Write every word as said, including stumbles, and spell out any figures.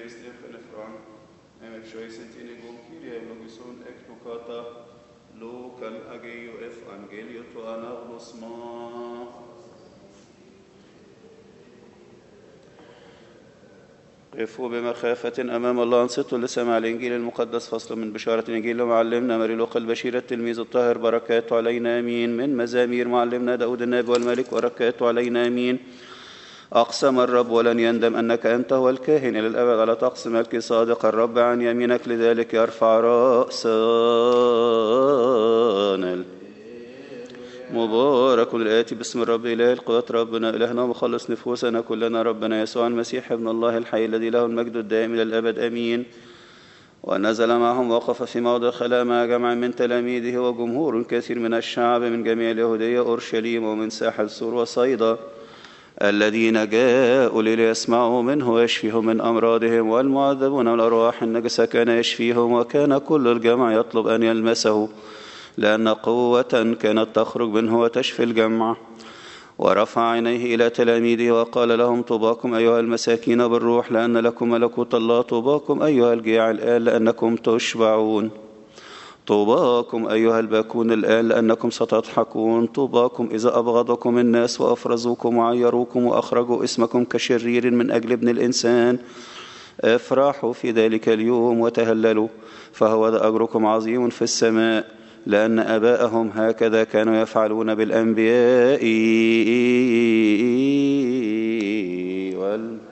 Stefan Efran, Emet Shoisentin Egon Kyrie, Logison Eknukata, Local Ageo F. Angelio to Anagnosma. قفوا بمخافة أمام الله، انصتوا لسماع الإنجيل المقدس. فصل من بشارة الإنجيل لمعلمنا مريلوق البشير التلميذ الطاهر، بركاته علينا آمين. من مزامير معلمنا داود النبي والملك، وركاته علينا آمين. أقسم الرب ولن يندم أنك أنت هو الكاهن إلى الأبد على طقس ملك صادق. الرب عن يمينك لذلك يرفع رأسنا. مبارك الآتي باسم الرب إله القوات، ربنا إلهنا ومخلص نفوسنا كلنا، ربنا يسوع المسيح ابن الله الحي الذي له المجد الدائم إلى الأبد آمين. ونزل معهم وقف في موضع خلاء مع جمع من تلاميذه وجمهور كثير من الشعب من جميع اليهودية أورشليم ومن ساحل سور وصيدا، الذين جاءوا ليسمعوا منه ويشفيهم من أمراضهم. والمعذبون والأرواح النجسة كان يشفيهم، وكان كل الجمع يطلب أن يلمسه، لأن قوة كانت تخرج منه وتشفي الجمع. ورفع عينيه إلى تلاميذه وقال لهم: طوباكم أيها المساكين بالروح، لأن لكم ملكوت الله. طوباكم أيها الجياع الآن، لأنكم تشبعون. طوباكم أيها الباكون الآن، لأنكم ستضحكون. طوباكم إذا أبغضكم الناس وأفرزوكم وعيروكم وأخرجوا اسمكم كشرير من أجل ابن الإنسان. افرحوا في ذلك اليوم وتهللوا، فهو ذا أجركم عظيم في السماء، لأن آباءهم هكذا كانوا يفعلون بالأنبياء. وال